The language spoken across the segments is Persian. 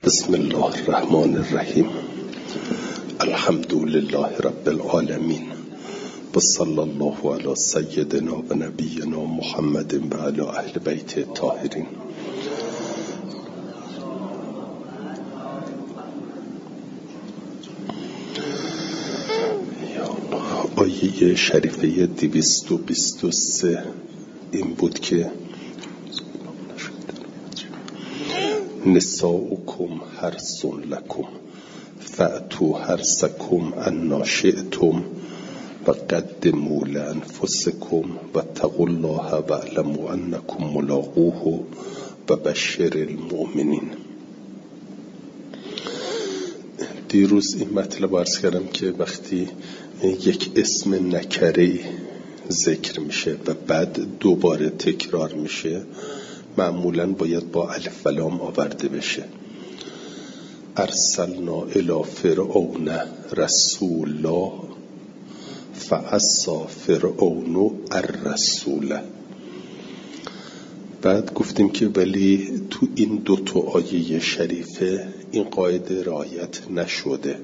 بسم الله الرحمن الرحیم. الحمد لله رب العالمین و صلی الله علی سیدنا و نبینا محمد و علی اهل بیت الطاهرین. آیه شریفه 223 این بود که نساؤکم حرث لکم فأتوا حرثکم انا شئتم و قدموا لانفسکم و اتقوا الله واعلموا انکم ملاقوه و بشر المؤمنین. دیروز این مطلب عرض کردم که وقتی یک اسم نکره ذکر میشه و بعد دوباره تکرار میشه معمولاً باید با الف و لام آورده بشه. ارسلنا الی فرعون رسولا فعصی فرعون الرسول. بعد گفتیم که ولی تو این دو تا آیه شریفه این قاعده رعایت نشده.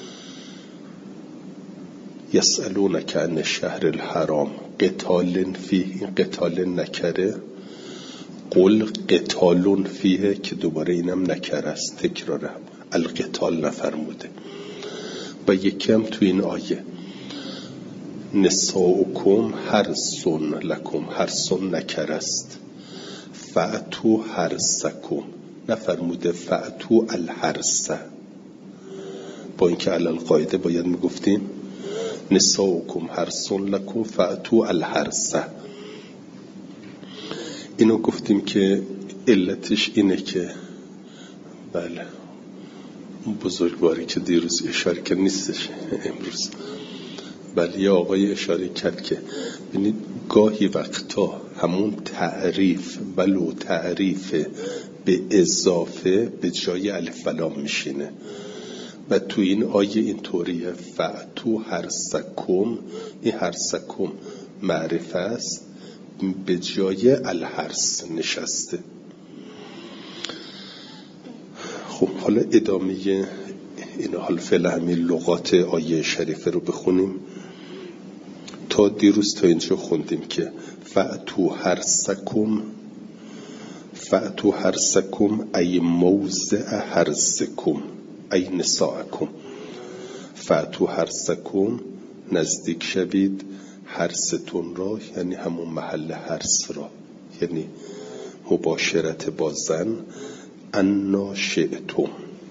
یسألونک عن الشهر الحرام قتال فیه، این قتال نکره، قل قتال فیه که دوباره اینم نکره است، تکراره، القتال نفرموده. و یکی هم تو این آیه نساؤکم حرث لکم، حرث نکره است، فأتوا حرثکم نفرموده فأتوا الحرث. با اینکه علی القاعده باید میگفتیم نساؤکم حرث لکم فأتوا الحرث. اینو گفتیم که علتش اینه که بله اون بزرگواری که دیروز اشاره کرد نیستش امروز، بله یه آقای اشاره کرد که ببینید گاهی وقتا همون تعریف ولو تعریف به اضافه به جای الف و لام میشینه و تو این آیه این طوریه فأتوا حرثکم. این حرثکم معرفه است به جای الحرث نشسته. خب حالا ادامه این حال فعلا همین لغات آیه شریفه رو بخونیم. تا دیروز تا اینجا خوندیم که فأتوا حرثکم، فأتوا حرثکم ای موضع حرثکم ای نساءکم، فأتوا حرثکم نزدیک شوید حرثتون را، یعنی همون محل حرث را، یعنی مباشرت با زن. انا شئتم،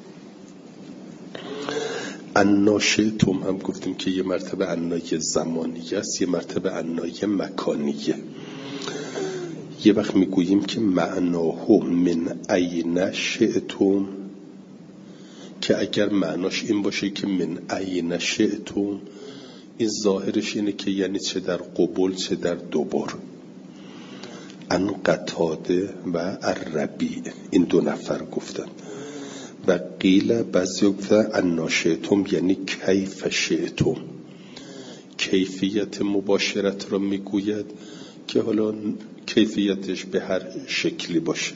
انا شئتم هم گفتیم که یه مرتبه انای زمانیه است، یه مرتبه انای مکانیه. یه وقت میگوییم که معناه من این شئتم، که اگر معناش این باشه که من این شئتم، این ظاهرش اینه که یعنی چه در قبول چه در دوبار. ان قتاده و الربیع این دو نفر گفتن. و قیل بعضی گفتن انا شئتم یعنی کیف شئتم، کیفیت مباشرت را میگوید که حالا کیفیتش به هر شکلی باشه.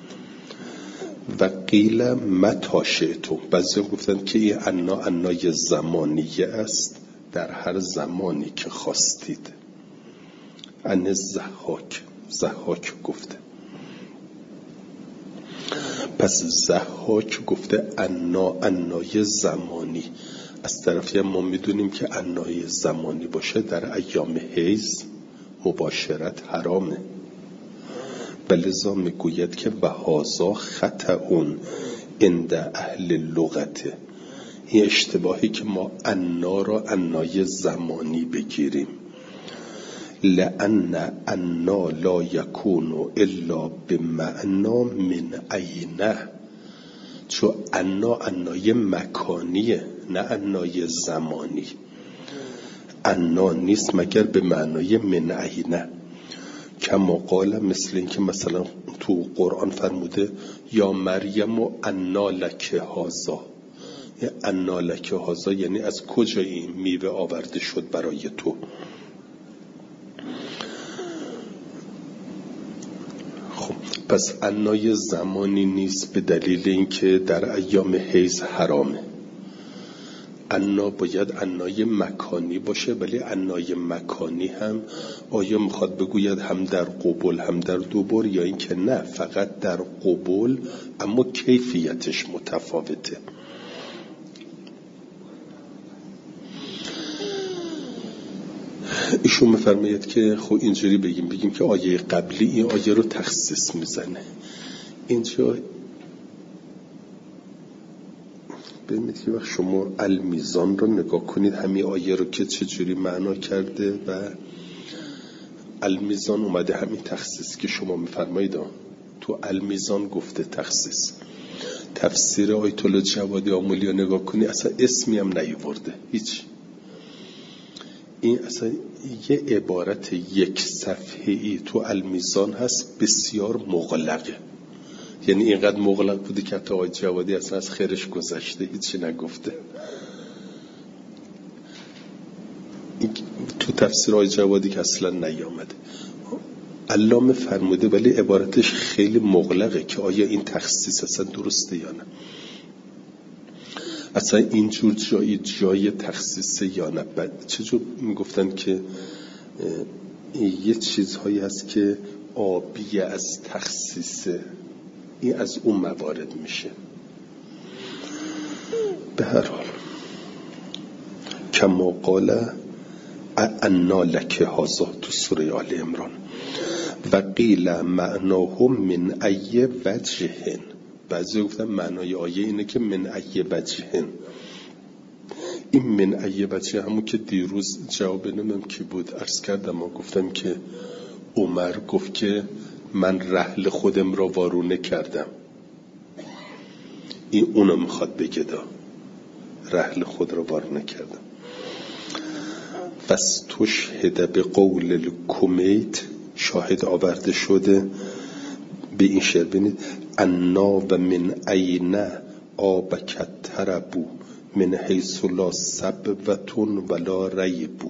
و قیل متی شئتم، بعضی گفتن که این انای زمانیه است، در هر زمانی که خواستید. ان زحاک گفته. پس زحاک گفته انای زمانی. از طرفی ما میدونیم که انای زمانی باشه در ایام حیض مباشرت حرامه. بلذا میگوید که و هذا خطأ عند اهل اللغت، این اشتباهی که ما انا را انای زمانی بگیریم. لأن انا لا یکون الا بمعنا من اینه، چون انای مکانیه نه انای زمانی. انا نیست مگر به معنای من اینه. کما قال، مثل این که مثلا تو قرآن فرموده یا مریم انا لک هذا، انا لک هذا یعنی از کجا این میوه آورده شد برای تو. خب پس عنای زمانی نیست به دلیل اینکه در ایام حیض حرامه. عنا باید عنای مکانی باشه، ولی عنای مکانی هم آیا میخواد بگوید هم در قبول هم در دوبار، یا اینکه نه فقط در قبول اما کیفیتش متفاوته. ایشون میفرماید که خب اینجوری بگیم که آیه قبلی این آیه رو تخصیص میزنه. اینجا ببینید که وقت شما المیزان رو نگاه کنید، همین آیه رو که چجوری معنا کرده و المیزان اومده همین تخصیص که شما میفرمایید تو المیزان گفته تخصیص. تفسیر آیت الله جوادی آمولی رو نگاه کنید اصلا اسمی هم نیورده هیچ. این اصلا یه عبارت یک صفحه‌ای تو المیزان هست بسیار مغلقه، یعنی اینقدر مغلق بوده که حتی آقای جوادی اصلا از خیرش گذشته هیچی نگفته. تو تفسیر آقای جوادی که اصلا نیامده علامه فرموده، ولی عبارتش خیلی مغلقه که آیا این تخصیص اصلا درسته یا نه، اصلا اینجور جای تخصیص یا نه. چجور میگفتن که یه چیزهایی هست که آبیه از تخصیصه، این از اون موارد میشه. به هر حال کما قال انا لک هذا تو سوره آل عمران و قیل معناه من ای وجهن. بعضی گفتن معنای آیه اینه که من ای وجهن. این من ای وجه همون که دیروز جواب نمیم کی بود عرض کردم، ما گفتم که عمر گفت که من رحل خودم را وارونه کردم. این اونو میخواد بگه دا رحل خود را وارونه کردم. فاستشهد به قول الکمیت، شاهد آورده شده به این شعر. بینید انا و من این آبکت تربو من حیث لا سبوتون ولا ریبو.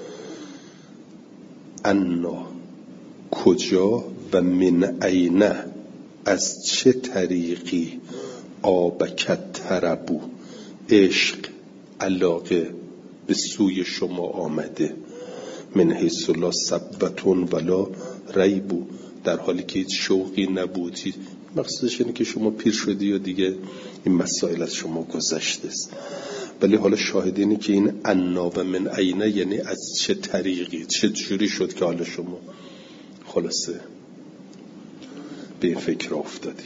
انا کجا و من این از چه طریقی آبکت تربو عشق علاقه به سوی شما آمده، من حیث لا سبوتون ولا ریبو، در حالی که هیچ شوقی نبودی. مقصودش اینه که شما پیر شدی و دیگه این مسائل از شما گذشته است. ولی حالا شاهد اینه که این انا و من عینه یعنی از چه طریقی، چه جوری شد که حالا شما خلاصه به این فکر افتادی.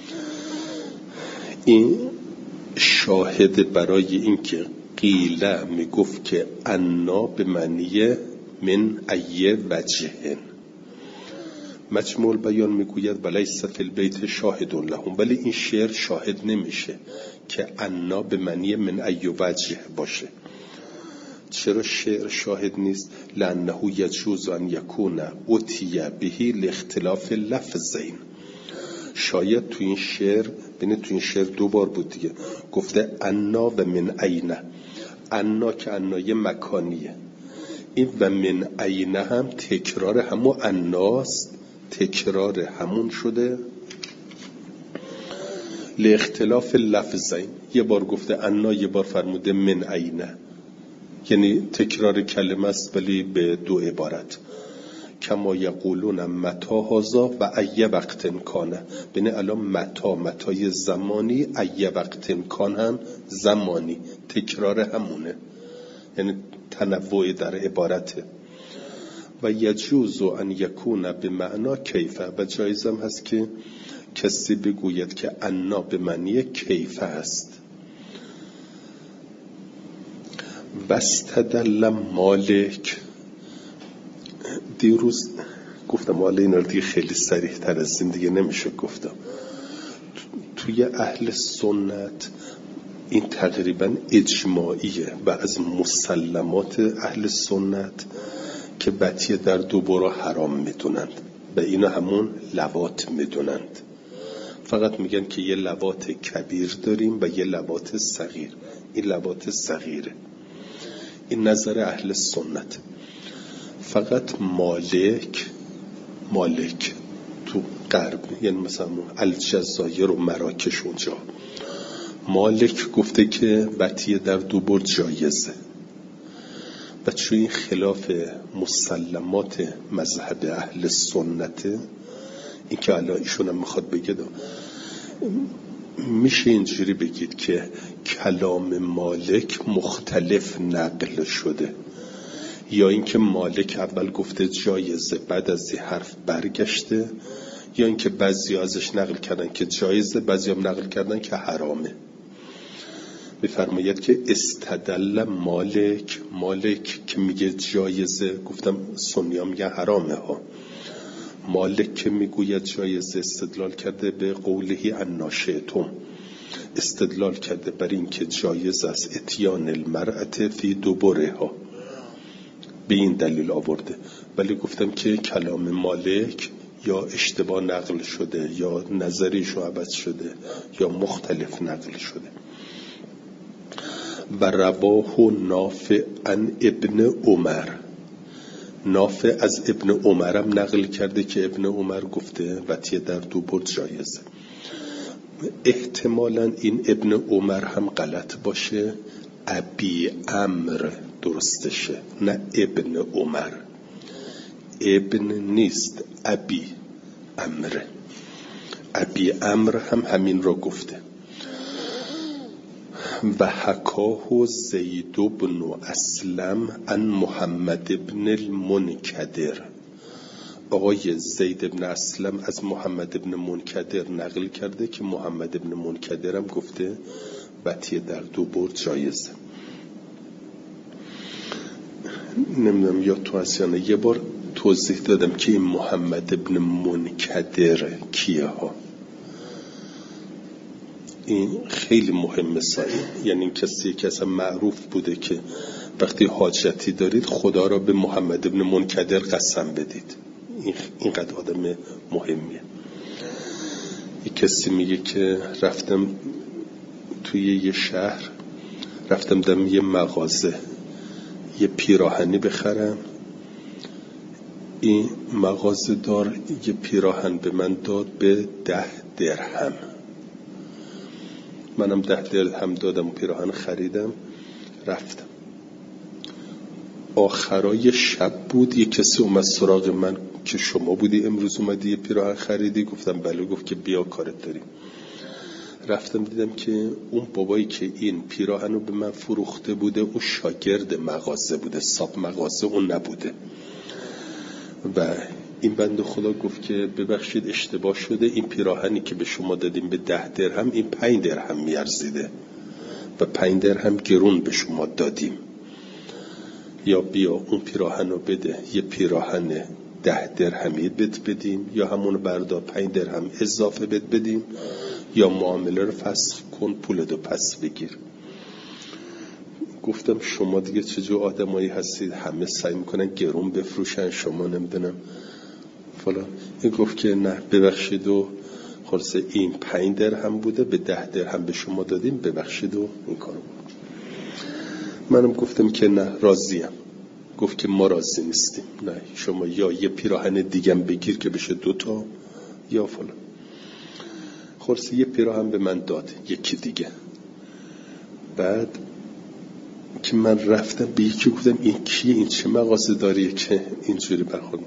این شاهد برای این که قیله میگفت که انا به معنی من ای وجهن. مجموع بیان میگوید ولیس فی البیت شاهد لهم، ولی این شعر شاهد نمیشه که انا به معنی من ای وجه باشه. چرا شعر شاهد نیست؟ لانه یجوز ان یکون اتی بهی لاختلاف لفظین. شاید تو این شعر، ببینید تو این شعر دو بار بود دیگه، گفته انا و من عینه. انا که انای مکانیه، این و من عینه هم تکرار همون اناست، تکرار همون شده لاختلاف لفظین. یه بار گفته انا، یه بار فرموده من عینه، یعنی تکرار کلمه است ولی به دو عبارت. کما یقولون متا هذا و ای وقت کانه. ببین الان متای زمانی، ای وقت کان هم زمانی، تکرار همونه، یعنی تنوع در عبارته. و یجوز ان یکون به معنا کیفه، و جایزم هست که کسی بگوید که انا به معنی کیفه است. واستدل مالک، دیروز گفتم حالا این رو دیگه خیلی صریح تر از این دیگه نمیشه گفتم. توی اهل سنت این تقریبا اجماعیه و از مسلمات اهل سنت که بطیه در دوباره حرام میدونند و اینا همون لواط میدونند. فقط میگن که یه لواط کبیر داریم و یه لواط صغیر. این لواط صغیره. این نظر اهل سنت. فقط مالک تو غرب، یعنی مثلا الجزایر و مراکش اونجا. مالک گفته که بطیه در دوبر جایزه و چون این خلاف مسلمات مذهب اهل سنته، این که الان ایشون هم میخواد بگه میشه اینجوری بگید که کلام مالک مختلف نقل شده، یا اینکه مالک اول گفته جایزه بعد از این حرف برگشته، یا اینکه بعضی ازش نقل کردن که جایزه بعضی هم نقل کردن که حرامه. بفرماید که استدل مالک که میگه جایزه، گفتم سنی‌ها میگه حرامه ها، مالک که میگوید جایزه استدلال کرده به قوله الناشئتم، استدلال کرده بر این که جایز است اتیان المرأة فی دبرها، به این دلیل آورده. ولی گفتم که کلام مالک یا اشتباه نقل شده یا نظریشو عوض شده یا مختلف نقل شده. و رواه نافع عن ابن عمر، نافع از ابن عمرم نقل کرده که ابن عمر گفته وطیه در دوبر جایزه. احتمالاً این ابن عمر هم غلط باشه، ابی امر درستشه، نه ابن عمر. ابن نیست، ابی امر. ابی امر هم همین را گفته. و حکاه زید بن اسلم عن محمد بن المنکدر، آقای زید بن اسلم از محمد بن منکدر نقل کرده که محمد بن منکدر هم گفته وطیه در دوبر جایزه. نمیدونم یا تو اسیانه یه بار توضیح دادم که این محمد بن منکدر کیه ها، این خیلی مهمه سایی، یعنی این کسی که اصلا معروف بوده که وقتی حاجتی دارید خدا را به محمد بن منکدر قسم بدید، اینقدر آدم مهمیه. یک کسی میگه که رفتم توی یه شهر، رفتم دم یه مغازه یه پیراهنی بخرم، این مغازه دار یه پیراهن به من داد به 10 درهم، منم 10 درهم دادم و پیراهن خریدم رفتم. آخرای شب بود یه کسی اومد سراغ من که شما بودی امروز اومدی یه پیراهن خریدی؟ گفتم بله. گفت که بیا کارت داریم. رفتم دیدم که اون بابایی که این پیراهن رو به من فروخته بوده اون شاگرد مغازه بوده، صاحب مغازه اون نبوده. و این بنده خدا گفت که ببخشید اشتباه شده، این پیراهنی که به شما دادیم به 10 درهم این 5 درهم میارزیده و 5 درهم گرون به شما دادیم، یا بیا اون پیراهن رو بده یه پیراهن 10 درهمی بهت بدیم، یا همون بردار 5 درهم اضافه بهت بدیم، یا معامله رو فسخ کن پولتو پس بگیر. گفتم شما دیگه چجور آدمایی هستید همه سعی میکنن گرون بفروشن، شما نمیدونم فلان. این گفت که نه ببخشید و خلاصه این 5 درهم بوده به 10 درهم به شما دادیم، ببخشید و این کارو بود. منم گفتم که نه راضیم. گفت که ما راضی نیستیم، نه شما یا یه پیراهن دیگم بگیر که بشه 2 تا یا فلان. خلاصه یه پیراهن به من داد یکی دیگه. بعد که من رفتم به یکی گفتم این کیه، این چه مغازه داریه که اینجوری برخورد؟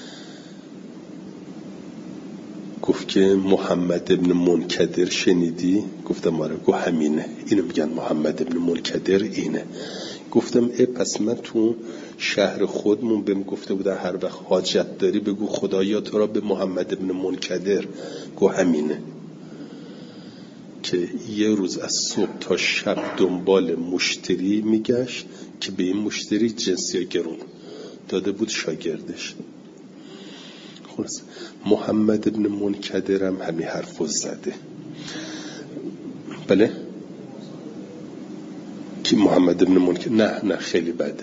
گفت که محمد ابن منکدر شنیدی؟ گفتم آره. گفت همینه، اینو میگن محمد ابن منکدر اینه. گفتم پس من تو شهر خودمون بهم گفته بودن هر وقت حاجت داری بگو خدایا تو را به محمد ابن منکدر. گفت همینه که یه روز از صبح تا شب دنبال مشتری میگشت که به این مشتری جنسی گرون داده بود شاگردش. خلاص محمد ابن منکدر هم همین حرفو زده. بله که محمد ابن منکدر نه خیلی بده.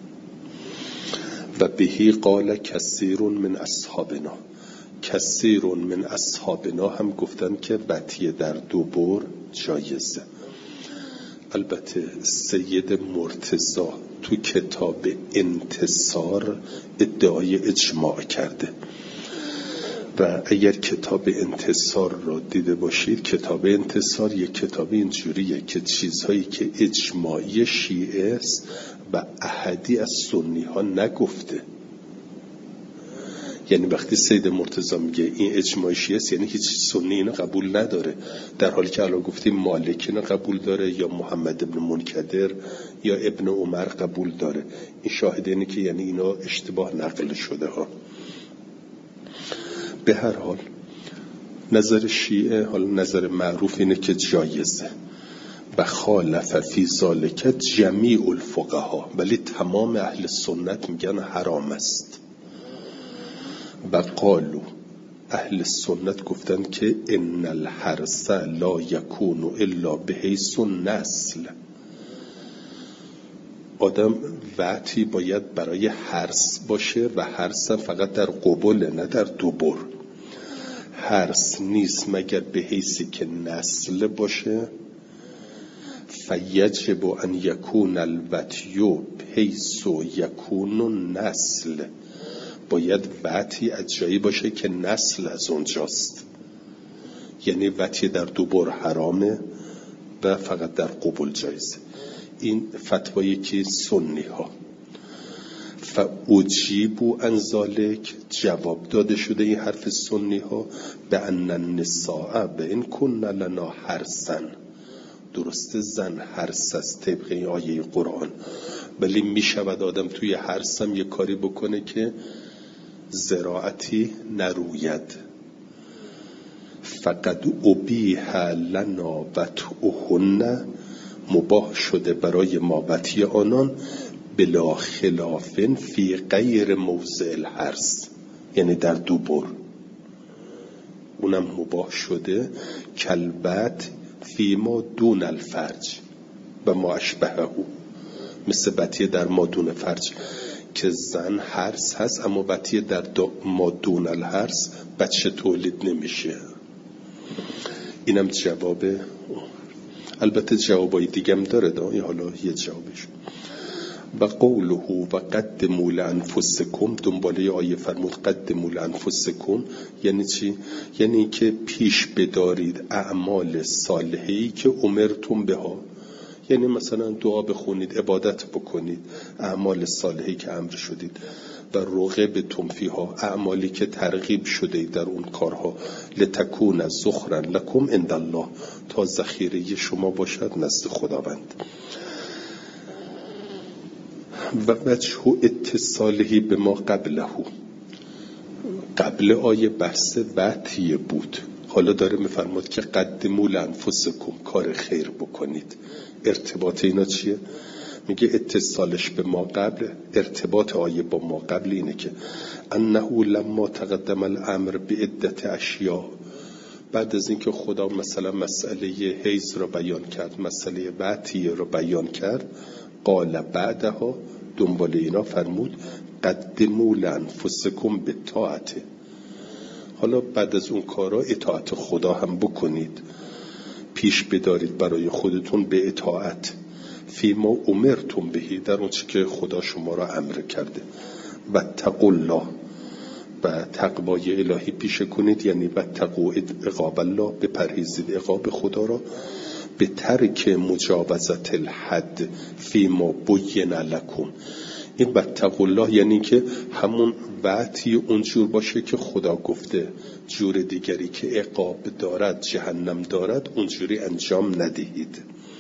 و بهی قال کثیر من اصحابنا، کثیر من اصحابنا هم گفتن که وطیه در دوبر جایزه. البته سید مرتضی تو کتاب انتصار ادعای اجماع کرده و اگر کتاب انتصار را دیده باشید، کتاب انتصار یک کتاب اینجوریه که چیزهایی که اجماعی شیعه است و احدی از سنی ها نگفته. یعنی وقتی سید مرتضی میگه این اجماع شیعه است، یعنی هیچ سنی اینو قبول نداره، در حالی که الان گفتیم مالک اینو قبول داره، یا محمد ابن منکدر یا ابن عمر قبول داره. این شاهد اینه که یعنی اینا اشتباه نقل شده ها. به هر حال نظر شیعه، حالا نظر معروف اینه که جایزه و خالف فی ذالک جمیع الفقها، ولی تمام اهل سنت میگن حرام است. و قالو، اهل سنت گفتن که ان الحرث لا یکون الا بحیث النسل. آدم وقتی باید برای حرث باشه و حرث فقط در قبل نه در دبر. حرث نیست مگر به حیثی که نسل باشه. فیجب ان یکون الوطی حیث یکون النسل، باید وطی از جایی باشه که نسل از اونجاست. یعنی وطی در دبر حرامه و فقط در قبل جایزه. این فتوایی که سنی ها فاجیبوا عن ذلک، جواب داده شده این حرف سنی ها به ان النساء به این کن لنا حرثا. درسته زن حرث است طبق این آیه قرآن، ولی می شود آدم توی حرث هم یه کاری بکنه که زراعتی نروید. فقد ابیح لنا وطئهن، مباح شده برای ما وطی آنان، بلا خلاف فی غیر موضع الحرث، یعنی در دبر اونم مباح شده. کلبت فی ما دون الفرج و ما اشبهه، مثل وطی در ما دون فرج که زن حرث هست اما وطی در ما دون الحرث بچه تولید نمیشه. اینم جواب. البته جوابای دیگم داره دا، حالا یه جوابش. و قوله و قدموا لانفسکم، دنباله آیه فرمود قدموا لانفسکم یعنی چی؟ یعنی که پیش بدارید اعمال صالحی که امرتم بها. یعنی مثلا دعا بخونید، عبادت بکنید، اعمال صالحی که امر شدید. و رغبتم فیها، اعمالی که ترغیب شده در اون کارها، لتکون ذخرا لکم عند الله، تا ذخیره شما باشد نزد خداوند. و وجه اتصاله به ما قبله، قبل آیه بحث وطیه بود، حالا داره میفرماد که قدموا لانفسکم، کار خیر بکنید. ارتباط اینا چیه؟ میگه اتصالش به ما قبل، ارتباط آیه با ما قبل اینه که انه لما تقدم الامر بعدت اشیاء، بعد از اینکه خدا مثلا مسئله حیض رو بیان کرد، مسئله وطیه رو بیان کرد، قال بعدها، دنبال اینا فرمود قدموا لانفسکم بالطاعت، حالا بعد از اون کارا اطاعت خدا هم بکنید، پیش بدارید برای خودتون به اطاعت، فیما امرتم بهی، در اون چی که خدا شما را امر کرده. و تقوا الله، و تقوای الهی پیشه کنید، یعنی و تقوا عقاب الله، بپرهیزید عقاب خدا را، به ترک مجاوزت الحد فیما بین لکم. این و تقوا الله یعنی که همون وعدی اونجور باشه که خدا گفته، جور دیگری که عقاب دارد، جهنم دارد، اونجوری انجام ندهید.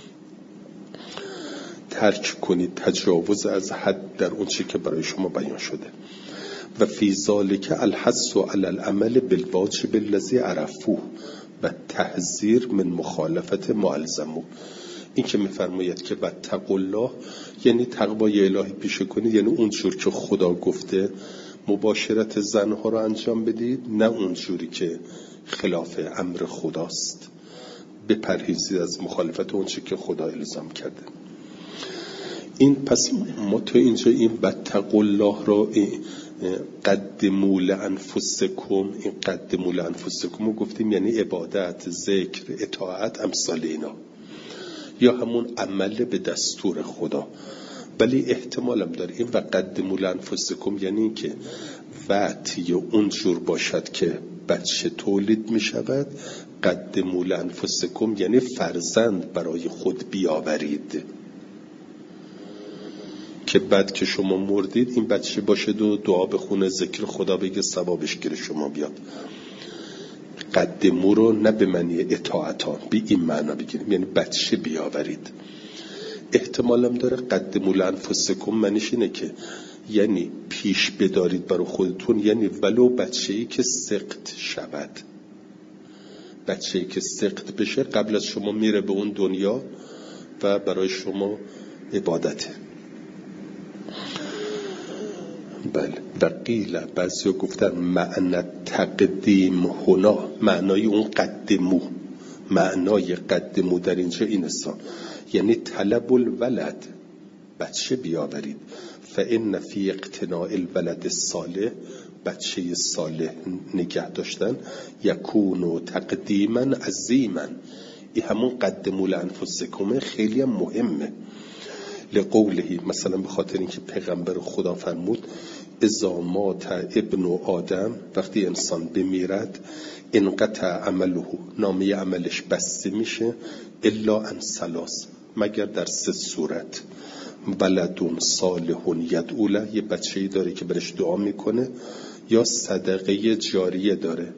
ترک کنید تجاوز از حد در اون چی که برای شما بیان شده. و فی ذالک الحث علی العمل بالواجب الذی عرفوه و تحذیر من مخالفت ما الزموا. این که میفرماید که واتقوا الله یعنی تقوای الهی پیشه کنید، یعنی اونجور که خدا گفته مباشرت زنها رو انجام بدید، نه اونجوری که خلاف امر خداست. بپرهیزید از مخالفت اون چی که خدا الزام کرده. این پس ما تو اینجا این واتقوا الله رو قدموا لانفسکم، این قدموا لانفسکم رو گفتیم یعنی عبادت، ذکر، اطاعت، امثال اینا، یا همون عمل به دستور خدا. ولی احتمالم داره این و قدموا لانفسکم یعنی که وقتی اونجور باشد که بچه تولید می شود، قدموا لانفسکم یعنی فرزند برای خود بیاورید که بعد که شما مردید این بچه باشه و دعا بخونه، ذکر خدا بگه، ثوابش گره شما بیاد. قدمو رو نه به معنی اطاعتان، به این معنا بگیریم، یعنی بچه بیاورید. احتمالم داره قدموا لانفسکم معنیش اینه که یعنی پیش بدارید برای خودتون، یعنی ولو بچه‌ای که سقط شود، بچه‌ای که سقط بشه قبل از شما میره به اون دنیا و برای شما عبادته. بله. و قیل بعضیا گفتن معنی تقدیم هنا، معنای اون قدمو، معنای قدمو در اینجا این است، یعنی طلب الولد، بچه بیاورید. فإن فی اقتناء الولد الصالح، بچه صالح نگه داشتن، یکون تقدیما عظیما، این همون قدموا لانفسکم خیلی مهمه. لقوله، مثلا به خاطر اینکه پیغمبر خدا فرمود اذا مات ابن آدم، وقتی انسان بمیرد، انقطع عمله، نامه عملش بسته میشه، الا عن ثلاث، مگر در 3 صورت. ولد صالح یدعو له، یه بچه‌ای داره که برش دعا میکنه، یا صدقه جاریه داره،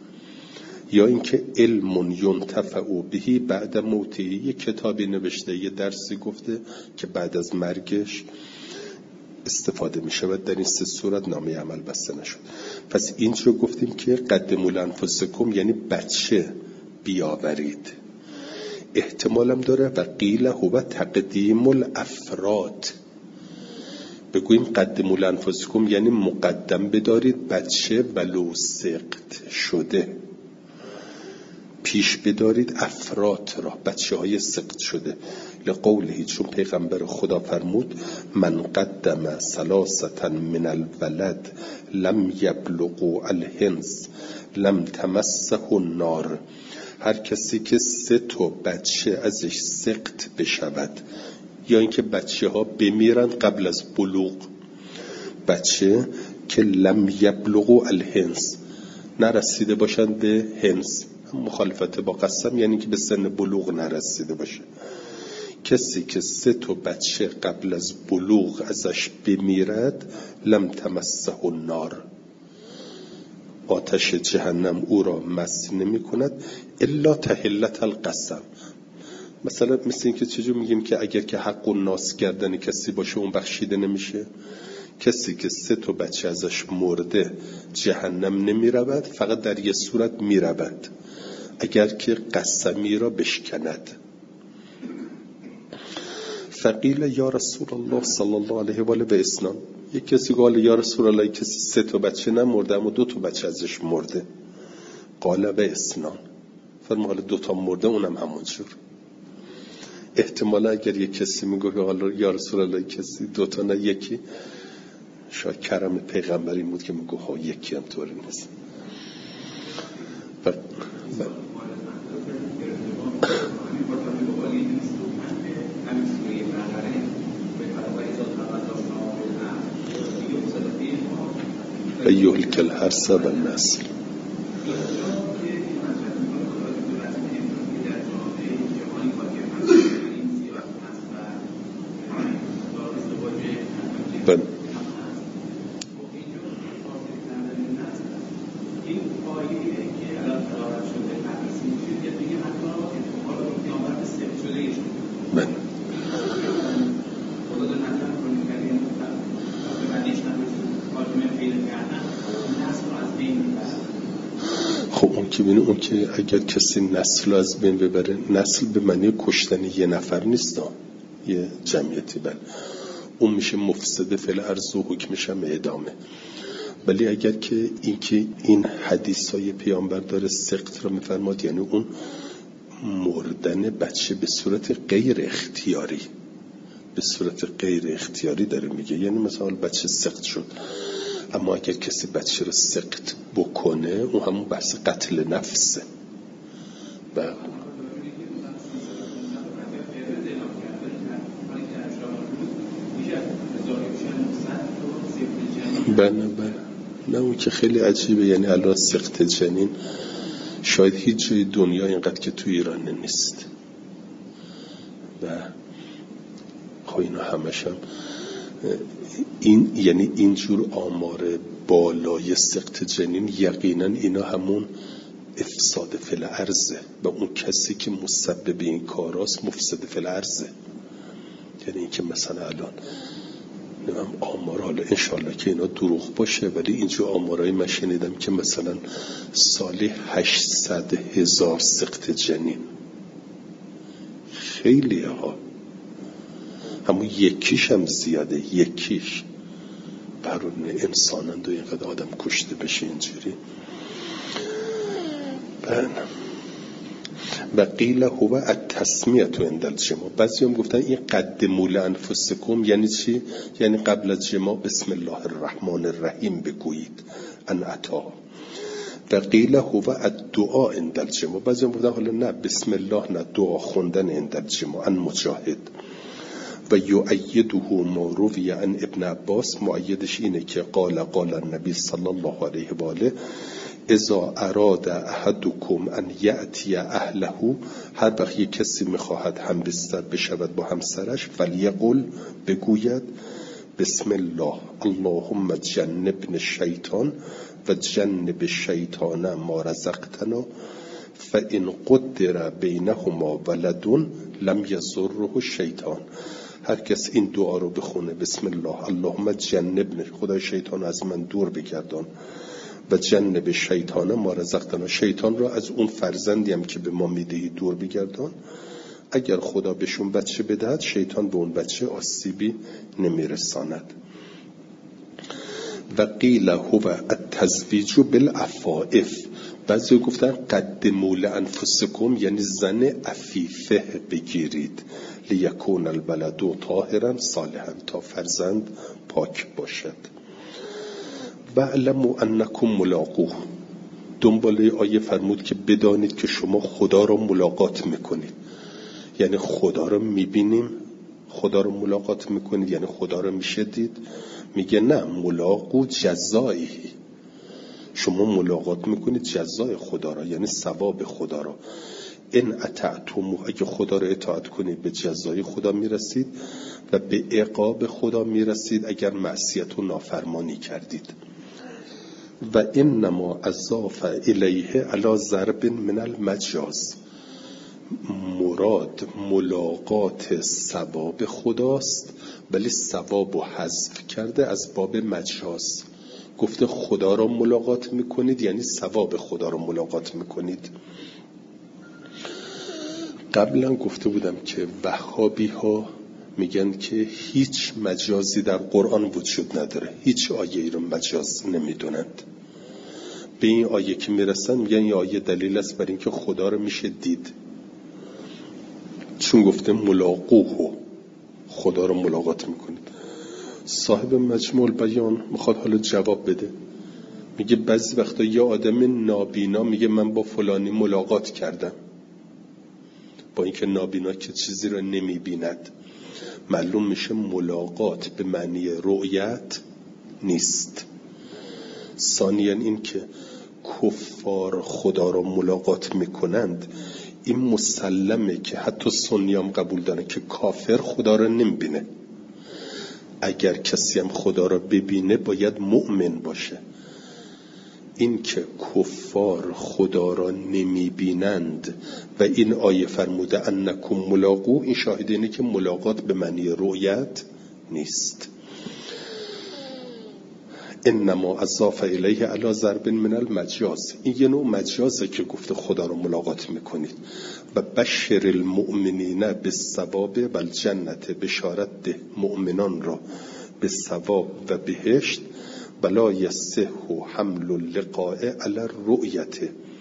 یا اینکه علم ینتفع به بعد موته، یه کتابی نوشته، یه درسی گفته که بعد از مرگش استفاده می شود. در این 3 صورت نامه عمل بسته نشد. پس اینجا گفتیم که قدموا لانفسکم یعنی بچه بیاورید. احتمالم داره و قیل هو تقدیم الافراد، بگوییم قدموا لانفسکم یعنی مقدم بدارید بچه ولو سقط شده، پیش بدارید افراد را، بچه های سقط شده. لقوله، چون پیغمبر خدا فرمود من قدم 3 من الولد لم یبلغوا الهنس لم تمسه النار، هر کسی که 3 بچه ازش سقط بشود، یا اینکه بچه ها بمیرند قبل از بلوغ، بچه که لم یبلغوا الهنس، نرسیده باشند به هنس، مخالفت با قسم یعنی که به سن بلوغ نرسیده باشه. کسی که 3 بچه قبل از بلوغ ازش بمیرد، لم تمسه النار، آتش جهنم او را مس نمی کند، الا تحلت القسم. مثلا مثل این که چجور میگیم که اگر که حق الناس کردن کسی باشه اون بخشیده نمیشه، کسی که 3 بچه ازش مرده جهنم نمی رود، فقط در یه صورت می رود، اگر که قسمی را بشکند. فقیل یا رسول الله صلی الله علیه و آله و اسنان، یک کسی قال یا رسول الله کسی 3 بچه نمرده اما 2 بچه ازش مرده، قال و اسنان، فرمال 2 مرده اونم همونجور. احتمالا اگر یک کسی میگه حالا یا رسول الله کسی 2 نه یکی، شاید کرم پیغمبری بود که میگه ها یکی هم طوری نیست. و یهلک الحرث و النسل. اون که اگر کسی نسل رو از بین ببره، نسل به معنی کشتن یه نفر نیست، یه جمعیتی، بل اون میشه مفسد فی الارض و حکمش هم اعدامه. ولی اگر که این حدیث های پیامبر داره سقط رو میفرماد، یعنی اون مردن بچه به صورت غیر اختیاری، به صورت غیر اختیاری داره میگه، یعنی مثلا بچه سقط شد، اما اگر کسی بچه رو سقط بکنه اون همون بحث قتل نفسه. بله نه اون که خیلی عجیبه. یعنی الان سقط جنین شاید هیچ جای دنیا اینقدر که تو ایران نیست و خب اینا همش هم این یعنی اینجور آمار بالای سقط جنین یقینا اینا همون افساد فی الارضه و اون کسی که مسبب این کاراست مفسد فی الارضه. یعنی این که مثلا الان نمیم آمار، حالا انشالله که اینا دروغ باشه، ولی اینجور آمارهای من شنیدم که مثلا سالی 800,000 سقط جنین، خیلی ها، همون یکیش هم زیاده، یکیش برون انسانند و اینقدر آدم کشته بشه اینجوری. و قیل هو التسمیه عند الجماع. بعضی هم گفتن این قدموا لانفسکم یعنی چی؟ یعنی قبل از جماع بسم الله الرحمن الرحیم بگویید. ان عطا. و قیل هو الدعاء عند الجماع. بعضی هم گفتن حالا نه بسم الله نه، دعا خوندن عند الجماع. ان مجاهد. و یؤیده ما روی عن ابن عباس، مؤیدش اینه که قال النبی صلی الله علیه و آله اذا اراد احدکم ان یأتی اهله، هر وقت یک کسی میخواهد هم بستر بشود با همسرش، فلیقل بگوید بسم الله اللهم جنبنا الشیطان و جنب الشیطان ما رزقتنا فان قدر بینهما ولد لم یضره الشیطان. هر کس این دعا رو بخونه بسم الله اللهم جنبنا، خدای شیطان از من دور بگردان، و جنب شیطان ما رزقتنا، شیطان را از اون فرزندی هم که به ما میدهی دور بگردان. اگر خدا بهشون بچه بدهد شیطان به اون بچه آسیبی نمیرساند. و قیل هو التزویج بالعفائف. بعضی گفتن قدموا لانفسکم یعنی زن عفیفه بگیرید، لیکون الولد طاهرا صالحا، تا فرزند پاک باشد. و علموا انکم ملاقوه. دنباله آیه فرمود که بدانید که شما خدا را ملاقات میکنید. یعنی خدا را میبینیم، خدا را ملاقات میکنید، یعنی خدا را میشدید. میگه نه، ملاقو جزایی، شما ملاقات میکنید جزای خدا را، یعنی ثواب خدا را. ان اطعتم، اگه خدا را اطاعت کنید به جزای خدا میرسید و به عقاب خدا میرسید اگر معصیت و نافرمانی کردید. و انما اضاف الیه علی ضرب من المجاز. مراد ملاقات ثواب خداست، ولی ثواب رو حذف کرده از باب مجاز. گفته خدا را ملاقات میکنید یعنی ثواب خدا را ملاقات میکنید. قبلا گفته بودم که وهابی ها میگن که هیچ مجازی در قرآن وجود نداره، هیچ آیه ای رو مجاز نمیدونند. به این آیه که میرسن میگن این آیه دلیل است بر اینکه خدا رو میشه دید، چون گفته ملاقوه، خدا رو ملاقات میکنید. صاحب مجموع البیان میخواد حالا جواب بده، میگه بعضی وقتا یه آدم نابینا میگه من با فلانی ملاقات کردم، با اینکه نابینا که چیزی رو نمیبیند. معلوم میشه ملاقات به معنی رؤیت نیست. ثانیاً این که کفار خدا را ملاقات میکنند، این مسلمه که حتی سنیام قبول دارن که کافر خدا را نمیبینه. اگر کسی هم خدا را ببینه باید مؤمن باشه. این که کفار خدا را نمیبینند و این آیه فرموده انکم ملاقو، این شاهد اینه که ملاقات به معنی رؤیت نیست. انما اضاف الیه علی ضرب من المجاز، این یه نوع مجازه که گفته خدا رو ملاقات میکنید. و بشر المؤمنین بالثواب و الجنت، بشارت ده مؤمنان را به ثواب و بهشت. ولا یصح حمل اللقاء علی الرؤیت.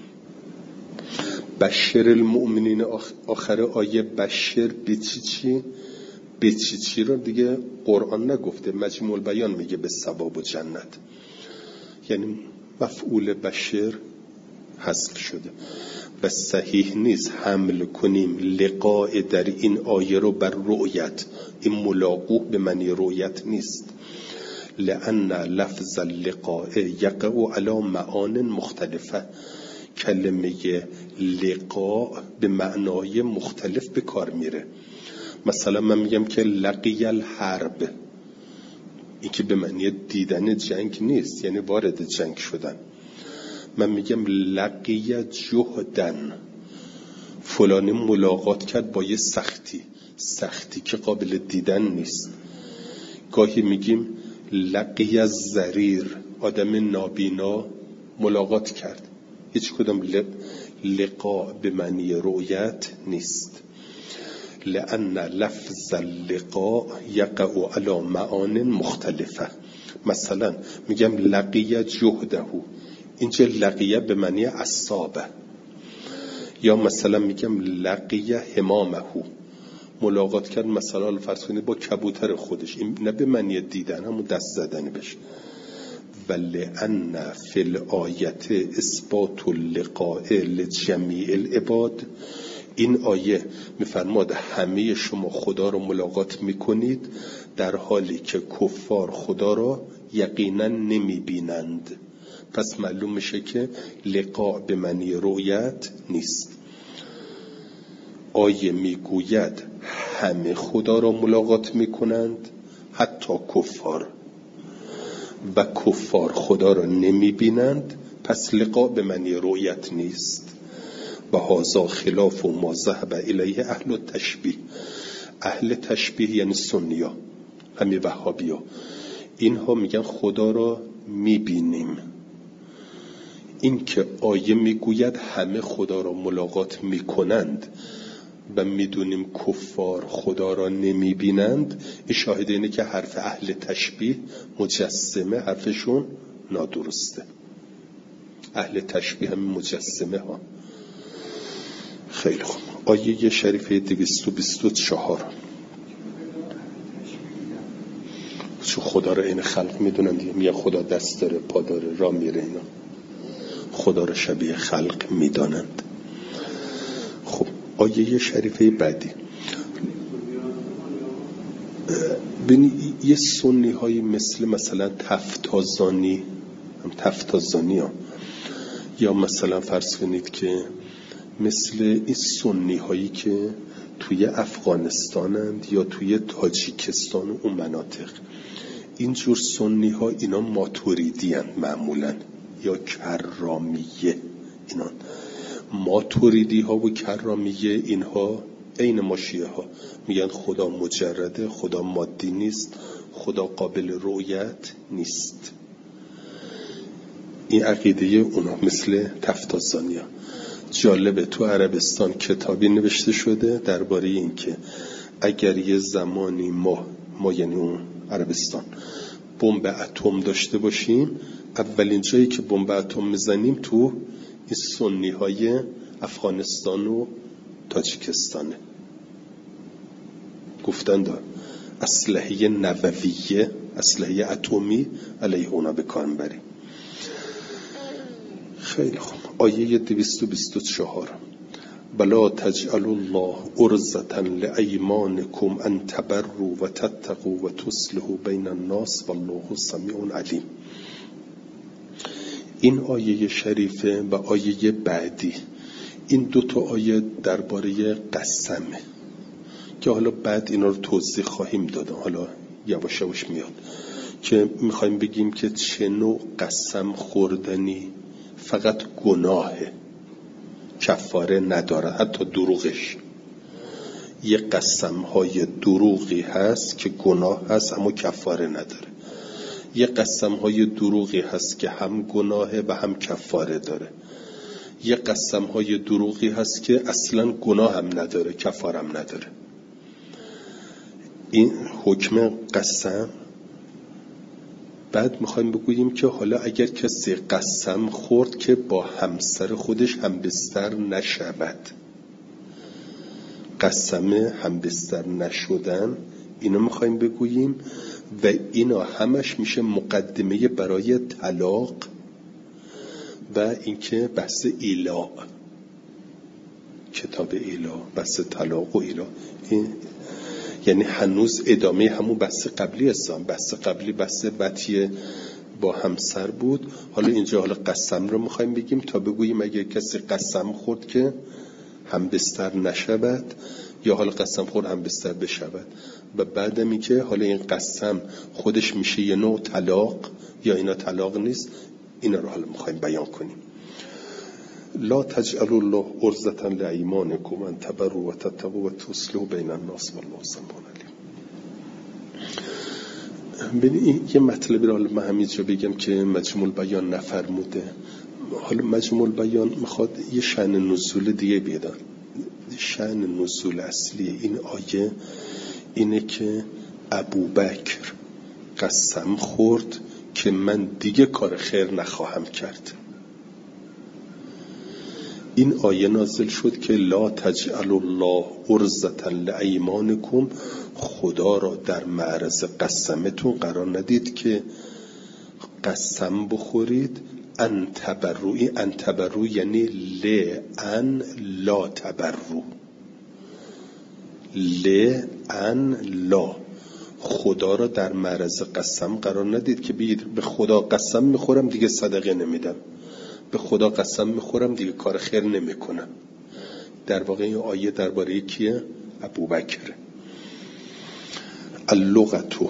بشر المؤمنین آخر آیه بشر به چی رو دیگه قرآن نگفته، مجموع البیان میگه به ثواب و جنت، یعنی مفعول بشر حذف شده و صحیح نیست حمل کنیم لقاء در این آیه رو بر رؤیت. این ملاقوه به معنی رؤیت نیست. لأن لفظ اللقاء یقع علی معان مختلفه. کلمه لقاء به معنای مختلف به کار میره. مثلا من میگم که لقی الحرب، این که به معنی دیدن جنگ نیست، یعنی وارد جنگ شدن. من میگم لقی جهدن، فلانی ملاقات کرد با یه سختی که قابل دیدن نیست. گاهی میگیم لقی الضریر، آدم نابینا ملاقات کرد. هیچ کدام لقاء به معنی رؤیت نیست. لأن لفظ اللقاء یقع علی معان مختلفه. مثلا میگم لقی جهده، اینجا لقیه به معنی اصابه. یا مثلا میگم لقی همامه، ملاقات کرد مثلا فرض کنید با کبوتر خودش، این نه به معنی دیدن، همون دست زدن بشه. ولأن فی الآیت اثبات اللقاء لجمیع العباد، این آیه میفرماد همه شما خدا رو ملاقات میکنید در حالی که کفار خدا رو یقینا نمیبینند. پس معلوم میشه که لقاء به معنی رؤیت نیست. آیه میگوید همه خدا را ملاقات میکنند، حتی کفار، و کفار خدا را نمیبینند، پس لقاء به معنی رؤیت نیست. و هذا خلاف ما ذهب الیه اهل تشبیه. اهل تشبیه یعنی سنی‌ها، همین وهابی‌ها، اینها میگن خدا را میبینیم. این که آیه میگوید همه خدا را ملاقات میکنند و میدونیم کفار خدا را نمیبینند، این شاهد اینه که حرف اهل تشبیه مجسمه حرفشون نادرسته. اهل تشبیه همین مجسمه ها. خیلی خوب. آیه شریفه 224، چون خدا را این خلق میدونن دیگه، میگه خدا دست داره، پا داره، راه میره، اینا خدا را شبیه خلق میدانند. خب آیه شریفه بعدی، ببین یه سنی هایی مثلا تفتازانی ها، یا مثلا فرض کنید که مثل این سنی هایی که توی افغانستانند یا توی تاجیکستان و اون مناطق، اینجور سنی ها اینا ماتوریدی هستند معمولا، یا کرامیه. اینا ماتوریدی ها و کرامیه اینها عین ما شیعه ها میگن خدا مجرده، خدا مادی نیست، خدا قابل رؤیت نیست. این عقیده اونا مثل تفتازانی ها. جالبه تو عربستان کتابی نوشته شده درباره این که اگر یه زمانی ما یعنی اون عربستان بمب اتم داشته باشیم، اولین جایی که بمب اتم میزنیم تو این سنی های افغانستان و تاجیکستانه. گفتن دار اسلحه نوویه، اسلحه اتمی علیه اونا به کار میبریم. خیلی خوب. آیه 224، بلا تجعل الله عرضة لایمانکم ان تبروا و تتقوا و تصلحوا بین الناس والله سمیع علیم. این آیه شریفه و آیه بعدی، این دوتا آیه درباره قسمه که حالا بعد اینا رو توضیح خواهیم داد، حالا یواش یواش میاد که میخوایم بگیم که چه نوع قسم خوردنی فقط گناهه، کفاره نداره. حتی دروغش، یه قسم های دروغی هست که گناه هست اما کفاره نداره. یه قسم های دروغی هست که هم گناهه و هم کفاره داره. یه قسم های دروغی هست که اصلا گناه هم نداره، کفاره هم نداره. این حکم قسم. بعد میخوایم بگوییم که حالا اگر کسی قسم خورد که با همسر خودش همبستر نشود، قسم همبستر نشدن، اینو میخوایم بگوییم و اینا همش میشه مقدمه برای طلاق و اینکه بحث ایلا، کتاب ایلا، بحث طلاق و ایلا. این یعنی هنوز ادامه همون بحث قبلی هستم. بحث قبلی بحث وطیه با همسر بود. حالا اینجا قسم رو میخوایم بگیم تا بگوییم اگه کسی قسم خورد که هم بستر نشود یا حالا قسم خورد هم بستر بشود. و بعد که حالا این قسم خودش میشه یه نوع طلاق یا اینا طلاق نیست، اینا رو حالا میخوایم بیان کنیم. لا تجعلوا الله عرضة لأيمانكم ان تبروا وتتقوا وتصلحوا بين الناس والله سميع عليم. ببین یه مطلبی رو من همینجا بگم که مجموع البیان نفرموده. حالا مجموع البیان میخواد یه شأن نزول دیگه بیاد. شأن نزول اصلی این آیه اینه که ابوبکر قسم خورد که من دیگه کار خیر نخواهم کرد. این آیه نازل شد که لا تجعلوا الله عرضة لأیمانکم، خدا را در معرض قسمتون قرار ندید که قسم بخورید. ان تبرو یعنی لأن لا تبرو، لأن لا، خدا را در معرض قسم قرار ندید که بگید به خدا قسم میخورم دیگه صدقه نمیدم، به خدا قسم میخورم دیگه کار خیر نمیکنم. در واقع این آیه درباره کیه؟ ابوبکر. اللغتو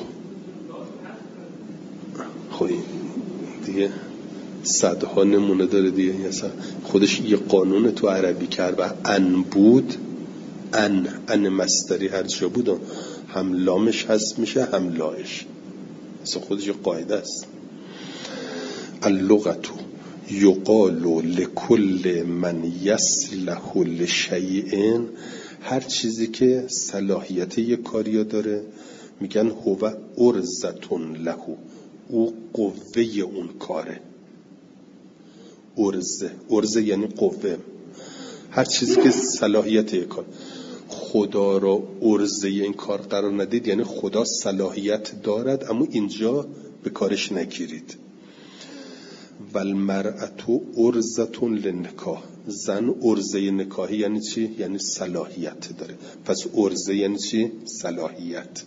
خوی دیگه صدها نمونه داره دیگه. خودش یه قانون تو عربی کرد و ان بود، ان مصدری هر جا بود هم لامش هست میشه هم لاش، اصلا خودش یه قاعده است. اللغتو یقال لکل من یصلح لشیء، هر چیزی که صلاحیت یک کاری داره میگن هو عرضتون له، او قوه اون کاره. عرضه یعنی قوه، هر چیزی که صلاحیت یک کار. خدا را عرضه این کار قرار ندید یعنی خدا صلاحیت دارد اما اینجا به کارش نگیرید. والمرأة عرضة للنکاح، زن عرضه نکاحی یعنی چی؟ یعنی صلاحیت داره. پس عرضه یعنی چی؟ صلاحیت.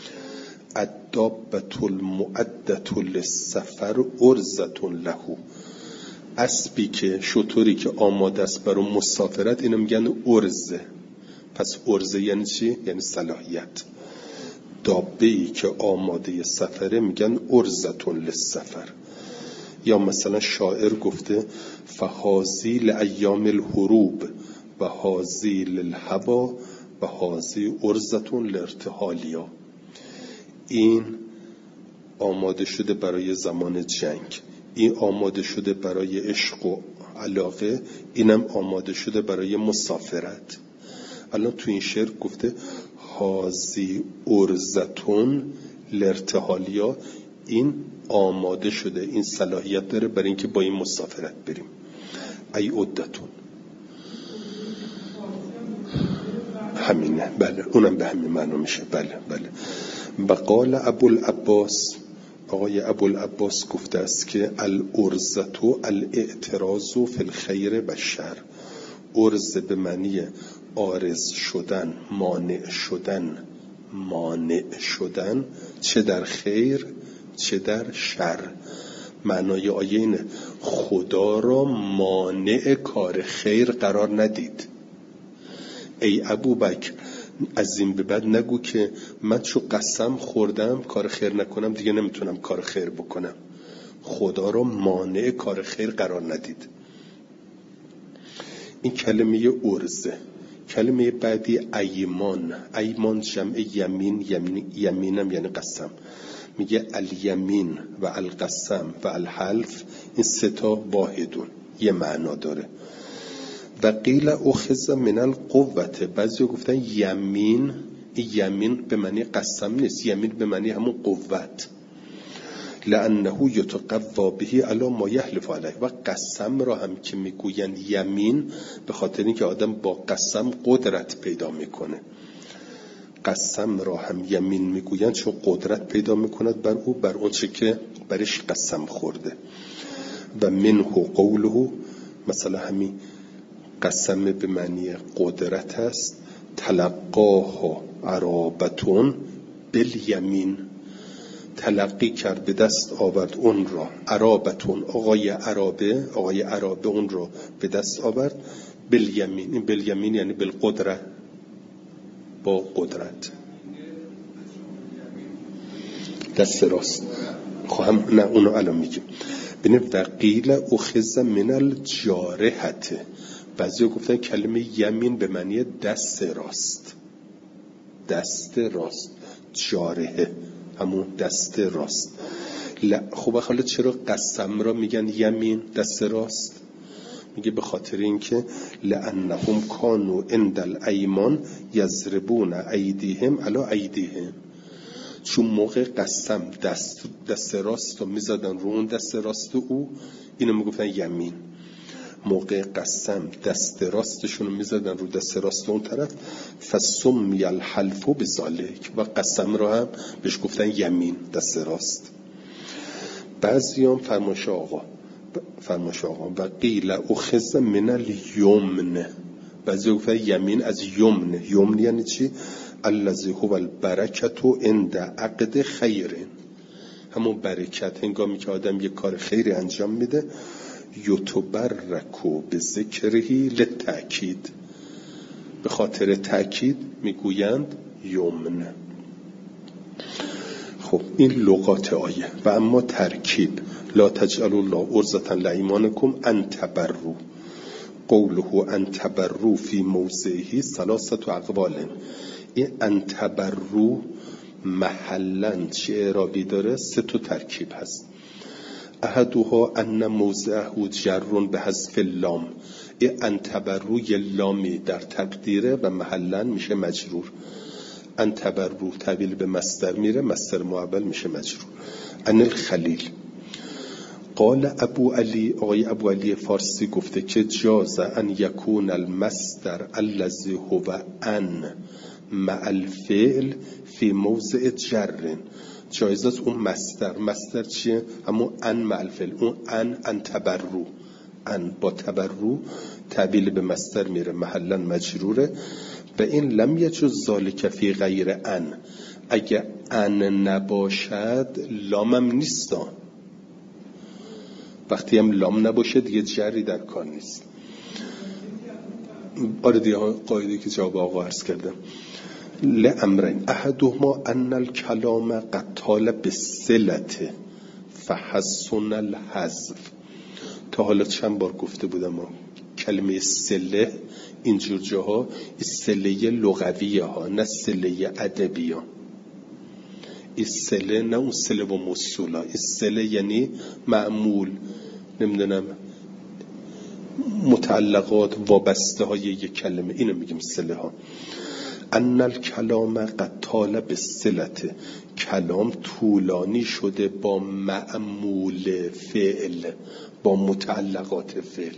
الدابة المعدة للسفر عرضة له، اسبی که شطوری که آماده است برای مسافرت اینو میگن عرضه. پس عرضه یعنی چی؟ یعنی صلاحیت. دابه‌ای که آماده سفره میگن عرضة للسفر. یا مثلا شاعر گفته فهازی لایام الحروب و هازی للهوا و هازی عرضة لارتحالیا، این آماده شده برای زمان جنگ، این آماده شده برای عشق و علاقه، اینم آماده شده برای مسافرت. الان تو این شعر گفته هازی عرضة لارتحالیا، این آماده شده، این صلاحیت داره برای اینکه با این مسافرت بریم. ای عدتون، همینه. بله اونم به همین معنا میشه. بله. و قال ابوالعباس، آقای ابوالعباس گفته است که العرضة الاعتراض فی الخیر و شر، عرض به معنی عارض شدن، مانع شدن چه در خیر چه در شر. معنای آیه اینه خدا را مانع کار خیر قرار ندید. ای ابوبکر از این به بعد نگو که من چون قسم خوردم کار خیر نکنم دیگه نمیتونم کار خیر بکنم. خدا را مانع کار خیر قرار ندید. این کلمه عرضه. کلمه بعدی ایمان جمع یمینم یعنی قسم. میگه الیمین و القسم و الحلف، این سه تا واحدون، یه معنا داره. و قیل اخذ من القوت، بعضی گفتن یمین به معنی قسم نیست، یمین به معنی همون قوت. لانه یتقوا به علی ما یحلف علیه، و قسم را هم که میگوین یمین به خاطر اینکه آدم با قسم قدرت پیدا میکنه. قسم را هم یمین میگوین چون قدرت پیدا میکند بر او، بر اون چه که برش قسم خورده. و منه قوله، مثلا همین قسم به معنی قدرت است تلقاه عرابتون بالیمین، تلقی کرد به دست آورد اون را عرابتون، آقای عرابه اون را به دست آورد بالیمین. این بالیمین یعنی بالقدرت، با قدرت، دست راست. خب نه اونو الان میگیم. ببین وقیل اخذ من الجارحته، بعضیا گفتن کلمه یمین به معنی دست راست، دست راست، جارحه همون دست راست. خب حالا چرا قسم را میگن یمین دست راست؟ میگه به خاطر اینکه لانهم کانوا عند الایمان یضربون ایدیهم علی ایدیهم، چون موقع قسم دست راست رو میزدن رو اون دست راست او، اینو میگفتن یمین. موقع قسم دست راستشون رو میزدن رو دست راست اون طرف، فسمی الحلف بذالک، و قسم رو هم بهش گفتن یمین دست راست. بعضیام فرمایش آقا و قیل اخذ من الیمن، بعضی گفتن یمین از یمن. یمن یعنی چی؟ الذی هو البرکت عند عقد خیر، همون برکت هنگامی که آدم یک کار خیری انجام میده. یتبرکو به ذکرهی للتأکید، به خاطر تأکید میگویند یمن. خب این لغات آیه. و اما ترکیب لا تجعلوا الله عرضة لایمانکم ان تبروا، قوله ان تبروا فی موضعه ثلاثه اقوال. این ان تبروا محلا چه اعرابی داره؟ 3 ترکیب هست. احدها ان موضعه جر به حذف اللام، این ان تبروا یه لامی در تقدیره و محلا میشه مجرور. ان تبروا تبدیل به مصدر میره، مصدر معول میشه مجرور. ان الخلیل قال ابو علی، آقای ابو علی فارسی گفته که جاز ان یکون المصدر الذی هو ان مع الفعل فی موضع جر، جایزه اون مصدر چیه؟ همون ان مع الفعل، اون ان تبرو، ان با تبرو تبدیل به مصدر میره، محلا مجروره. و این لم یجوز ذالک فی غیر ان، اگه ان نباشد لامم نیستا، وقتی هم لام نباشه دیگه جری در کار نیست. آره دیگه قاعده که جواب آقا عرض کردم. لامرین احدهما ان الکلام قد طال بالصلة فحسن الحذف. تا حالا چند بار گفته بودم ما کلمه صله اینجور جاها صله لغویه ها، نه صله ادبی ها. این صله نه اون صله با موصولا، این صله یعنی معمول، نمیدونم متعلقات وابسته های یک کلمه، اینو میگیم صله ها. ان الکلام قد طال بالصلة، کلام طولانی شده با معمول فعل، با متعلقات فعل.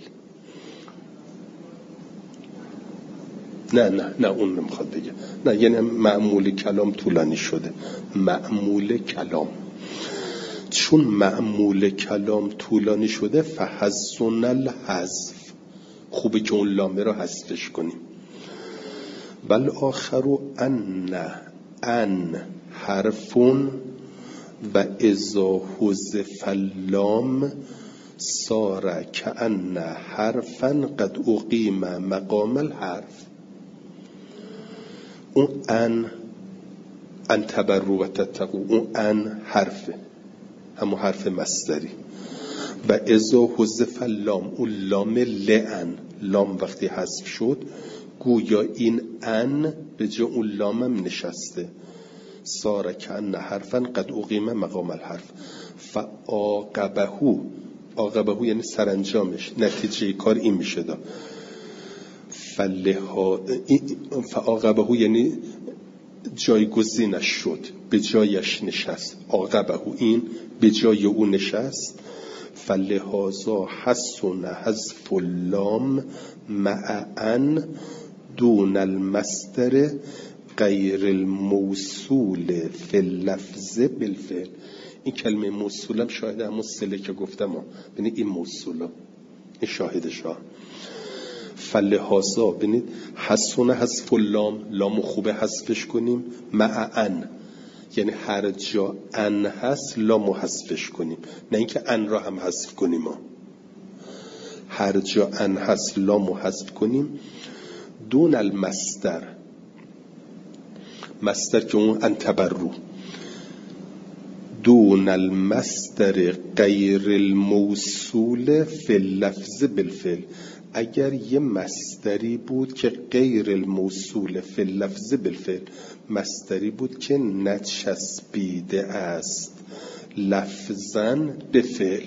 نه اون نمیخواد بگه، نه یعنی معمول کلام طولانی شده، معمول کلام. چون معمول کلام طولانی شده فحسن الحذف، خوبه که اون لامه رو حذفش کنیم. بل آخر ان حرفون و اذا حذف اللام صار کأن حرفا قد اقیم مقام الحرف. اون ان تبروا و تتقوا، اون ان حرفه، همون حرف مصدری. و اذا حذف اللام، اون لام لئن، لام وقتی حذف شد گویا این ان به جای اون لامم نشسته. صار کأن حرفا قد اقیم مقام الحرف. عاقبه یعنی سرانجامش، نتیجه کار این میشه دا. فعاقبه یعنی جایگزینش شد، به جایش نشست. عاقبه این به جای او نشست. فلهذا حسن حذف اللام مع ان دون المصدر غیر الموصول فی اللفظ بالفعل. این کلمه موصولم شاهد همون صله که گفتم، ببین این موصولا، این شاهدش ها. فلحاظا ببینید حسن حذف اللام، لامو خوبه حذفش کنیم، مع ان، یعنی هر جا ان هست لامو حذفش کنیم، نه اینکه ان را هم حذف کنیم. هر جا ان هست لامو حذف کنیم. دون المصدر، مصدر که اون ان تبرو، دون المصدر غیر الموصول فی اللفظ بالفعل. اگر یه مصدری بود که غیر الموصول فی اللفظ بالفعل، مصدری بود که نچسبیده است لفظاً به فعل.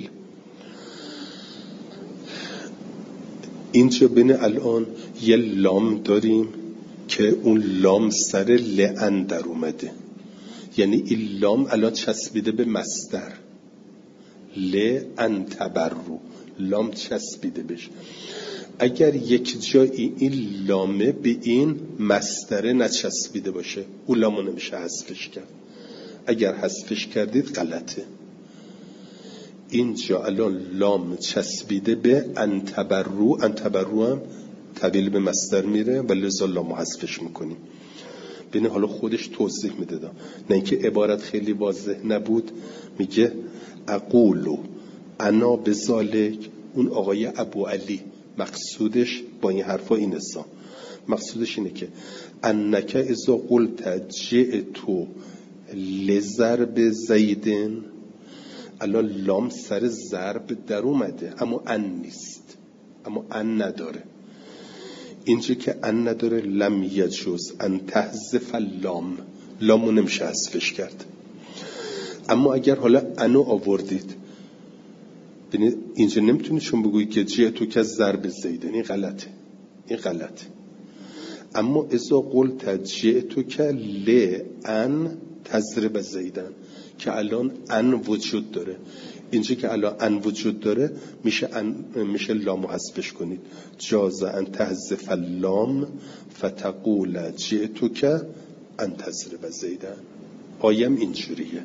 اینجا بین الان یه لام داریم که اون لام سر لعن در اومده، یعنی این لام الان چسبیده به مصدر، لعن تبرو، لام چسبیده بشه. اگر یک جایی این لامه به این مصدر نچسبیده باشه، اون لامو نمیشه حذفش کرد. اگر حذفش کردید غلطه. اینجا الان لام چسبیده به انتبرو، انتبرو هم تبدیل به مصدر میره و لذا لامو حذفش میکنیم. ببین حالا خودش توضیح میده، نه اینکه عبارت خیلی واضح نبود. میگه اقولو انا بذالک، اون آقای ابو علی مقصودش با این حرفا این است، مقصودش اینه که انک اذا قلت جئتو لضرب زیدن، الان لام سر ضرب در اومده اما ان نیست، اما ان نداره. اینجا که ان نداره لم یجوز ان تحذف اللام، لامو نمیشه حذفش کرد. اما اگر حالا انو آوردید، ببینید اینجا نمیتونید چون بگویید که جئتو که ضرب زیدن، این غلطه، این غلطه. اما اذا قلت جئتو که لان تضرب زیدن، که الان ان وجود داره، اینجا که الان ان وجود داره میشه لامو حذفش کنید. جاز ان تحذف اللام فتقول جئتو که ان تضرب زیدن. آیم اینجوریه.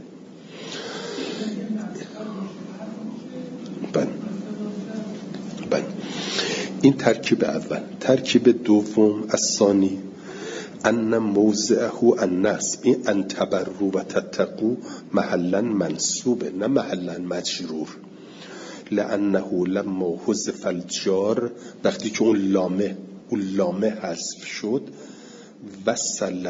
بله. این ترکیب اول. ترکیب دوم الثانی ان موضعه النصب، این ان تبرو و تتقو محلا منصوبه نه محلا مجرور. لانه لما حذف الجار، وقتی که اون لامه حذف شد، وصل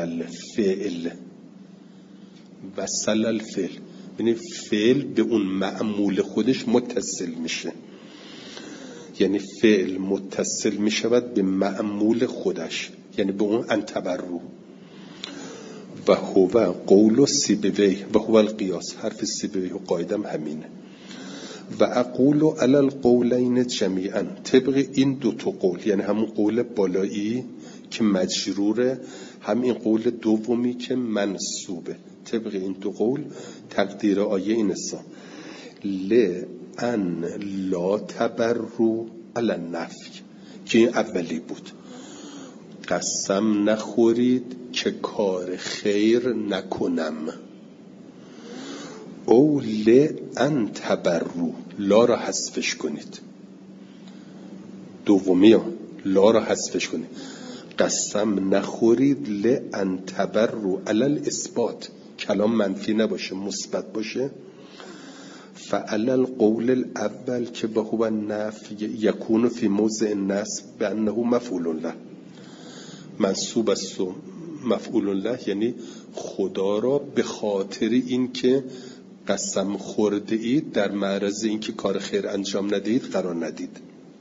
الفعل، یعنی فعل به اون معمول خودش متصل میشه، یعنی فعل متصل میشود به معمول خودش، یعنی به اون انتبرو. و هو قول سیبوی و هو القیاس، حرف سیبوی و قاعدم همینه. و اقول علی القولین جمیعا، طبق این دو تا قول، یعنی همون قول بالایی که مجروره، هم این قول دومی که منصوبه، طبق این دو قول تقدیر آیه این است: لأن لا تبرو علی النفی، که این اولی بود. قسم نخورید که کار خیر نکنم. او لأن تبرو، لا را حذفش کنید، دومی لا را حذفش کنید. قسم نخورید لأن تبرو علی الاثبات، کلام منفی نباشه مثبت باشه. فعلی القول الاول که به هو النفی یکون فی موضع النصب بانه مفعول له، منصوب است و مفعول له، یعنی خدا را به خاطر این که قسم خورده اید در معرض این که کار خیر انجام ندهید قرار ندید.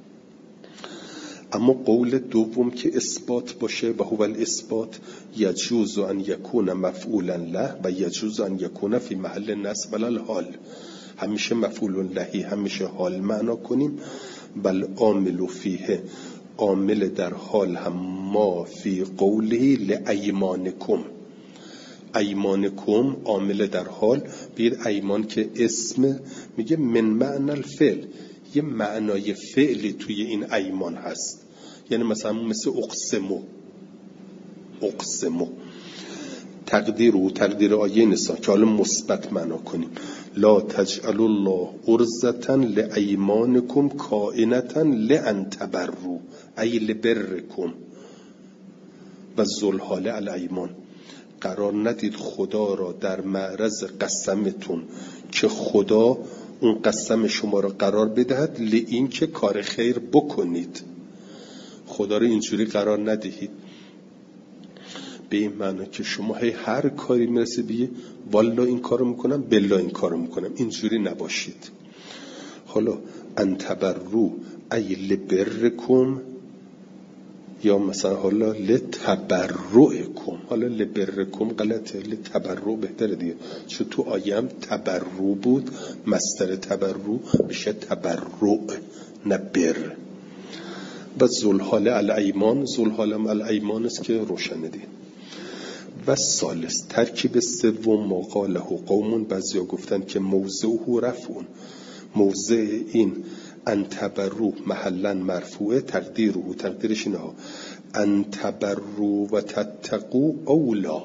اما قول دوم که اثبات باشه، و هو الاثبات یجوز ان یکون مفعولا له و یجوز ان یکون فی محل نصب الحال، همیشه مفعول لهی همیشه حال معنا کنیم. بل عامل فیه، عامل در حال هم ما فی قوله لایمانکم، ایمانکم عامل در حال. بگید ایمان که اسم، میگه من معنی الفعل، یه معنای فعلی توی این ایمان هست، یعنی مثلا مثل اقسمو. تقدیر آیه نساء که حالا مثبت معنا کنیم، لا تجعل الله عرضة لایمانکم کائنة لان تبروا ای لبرکم و ذوالحاله الایمان. قرار ندید خدا را در معرض قسمتون که خدا اون قسم شما را قرار بدهد لئین که کار خیر بکنید. خدا را اینجوری قرار ندهید به این معنی که شما هر کاری میرسه بگی والا این کارو میکنم بلا این کارو میکنم، اینجوری نباشید. حالا انتبرو ای لبرکم یا مثلا حالا لتبرعکم. حالا لبرکم غلطه، لتبرع بهتره دیگه، چون تو آیم تبرع بود، مصدر تبرع میشه تبرع نه بر. و ذوالحاله الایمان، ذوالحاله الایمان است که روشنه دیگه. و ثالث ترکیب سوم ما قاله قوم، بعضیا گفتن که موضعه رفعون، موضع این انتبرو محلا مرفوعه، تقدیرش اینه انتبرو و تتقو اولا.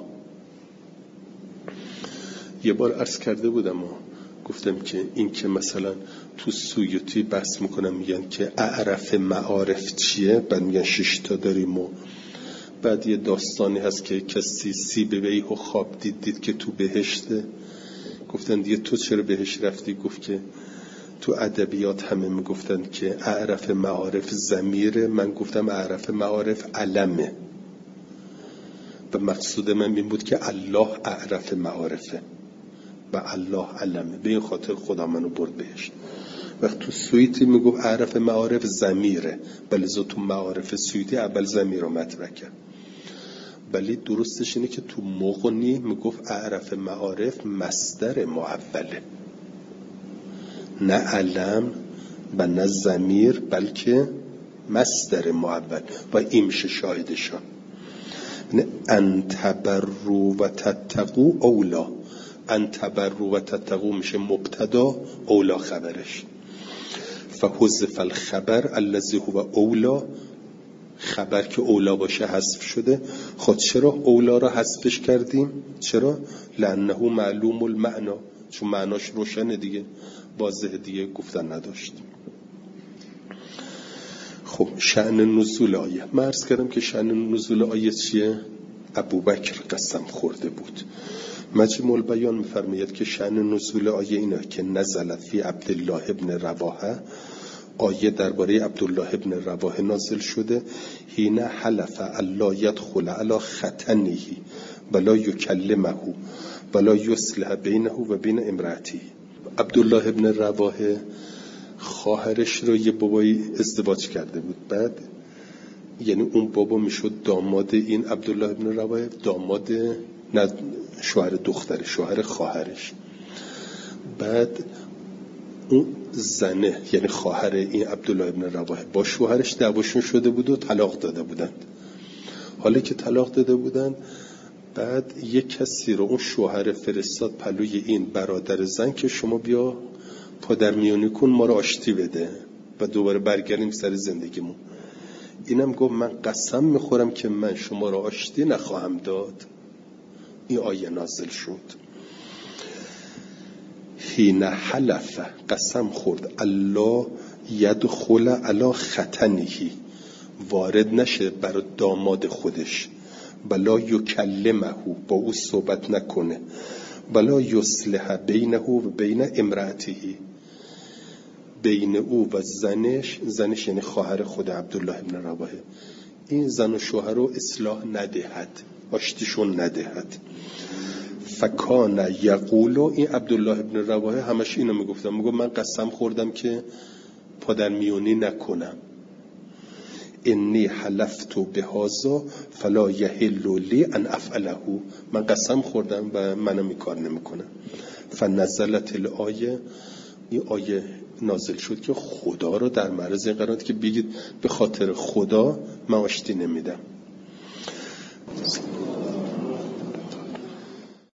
یه بار عرض کرده بودم گفتم که این که مثلا تو سویوتی بحث میکنم میگن که اعرف معارف چیه، بعد میگن 6 تا داریم و بعد یه داستانی هست که کسی سیبویه و خواب دید که تو بهشته. گفتن دیگه تو چرا بهشت رفتی؟ گفت که تو ادبیات همه میگفتن که اعرف معارف ضمیره، من گفتم اعرف معارف علمه و مقصود من این بود که الله اعرف معارفه و الله علمه، به این خاطر خدا منو برد بهشت. وقت تو سویتی میگفت اعرف معارف ضمیره، ولی تو معارف سویتی اول ضمیر رو مطرح کرد. ولی درستش اینه که تو مغنی میگفت اعرف معارف مصدر معوله، نه علم و نه ضمیر، بلکه مصدر معول و این میشه شاهدشان. انتبرو و تتقو اولا، انتبرو و تتقو میشه مبتدا، اولا خبرش. فحذف الخبر الذی هو اولا، خبر که اولا باشه حذف شده. خود چرا اولا را حذفش کردیم؟ چرا؟ لانه معلوم المعنا، چون معناش روشنه دیگه، واضح دیگه گفتن نداشت. خب شأن نزول آیه، من عرض کردم که شأن نزول آیه چیه؟ ابوبکر قسم خورده بود. مجمع البیان میفرماید که شأن نزول آیه اینه که نزلت فی عبدالله ابن رواحه، آیه درباره عبدالله ابن رواحه نازل شده. حین حلف الا یدخل علی ختنه ولا یکلمه ولا یصلح بینه و بین امرأته. عبدالله ابن رواحه خواهرش رو یه بابایی ازدواج کرده بود، بعد یعنی اون بابا میشد داماد این عبدالله ابن رواحه، داماد نه شوهر دختر، شوهر خواهرش. بعد اون زنه یعنی خواهر این عبدالله ابن رواحه با شوهرش دعواشون شده بود و طلاق داده بودند. حالا که طلاق داده بودند، بعد یک کسی رو اون شوهر فرستاد پلوی این برادر زن که شما بیا پادرمیونی کن، ما رو آشتی بده و دوباره برگردیم سر زندگیمون. اینم گفت من قسم میخورم که من شما رو آشتی نخواهم داد. این آیه نازل شد. حین حلف، قسم خورد، الله یدخل علی ختنه، وارد نشه بر داماد خودش، بلا یکلمه، با او صحبت نکنه، بلا یصلح بینه و بین امرأته، بین او و زنش یعنی خواهر خود عبدالله ابن رواحه، این زن و شوهر رو اصلاح ندهد، آشتیشون ندهد. فکان یقولو، این عبدالله ابن رواحه همش اینو میگفت من قسم خوردم که پادرمیونی نکنم. انی حلفت بهذا فلا یحل لی ان افعله، من قسم خوردم و منم این کار نمیکنم. فنزلت الآیه، این آیه نازل شد که خدا رو در معرض این قرار که بگید به خاطر خدا من آشتی نمیدم.